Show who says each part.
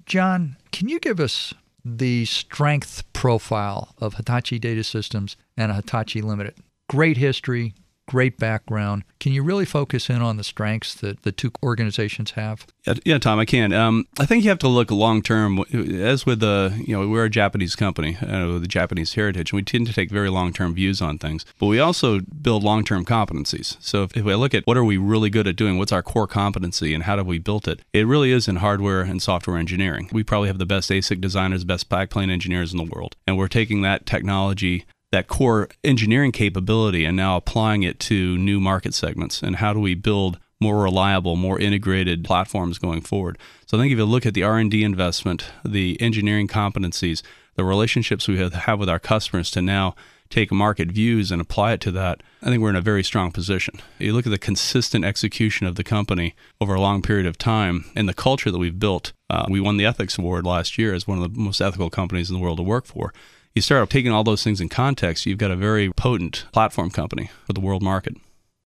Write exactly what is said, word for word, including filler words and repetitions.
Speaker 1: John, can you give us the strength profile of Hitachi Data Systems and Hitachi Limited? Great history, great background. Can you really focus in on the strengths that the two organizations have?
Speaker 2: Yeah, yeah Tom, I can. Um, I think you have to look long term. As with the, you know, we're a Japanese company uh, with a Japanese heritage, and we tend to take very long term views on things. But we also build long term competencies. So if, if we look at what are we really good at doing, what's our core competency, and how have we built it, it really is in hardware and software engineering. We probably have the best A S I C designers, best backplane engineers in the world, and we're taking that technology, that core engineering capability, and now applying it to new market segments. And how do we build more reliable, more integrated platforms going forward? So I think if you look at the R and D investment, the engineering competencies, the relationships we have with our customers to now take market views and apply it to that, I think we're in a very strong position. You look at the consistent execution of the company over a long period of time and the culture that we've built. Uh, we won the Ethics Award last year as one of the most ethical companies in the world to work for. You start taking all those things in context, you've got a very potent platform company for the world market.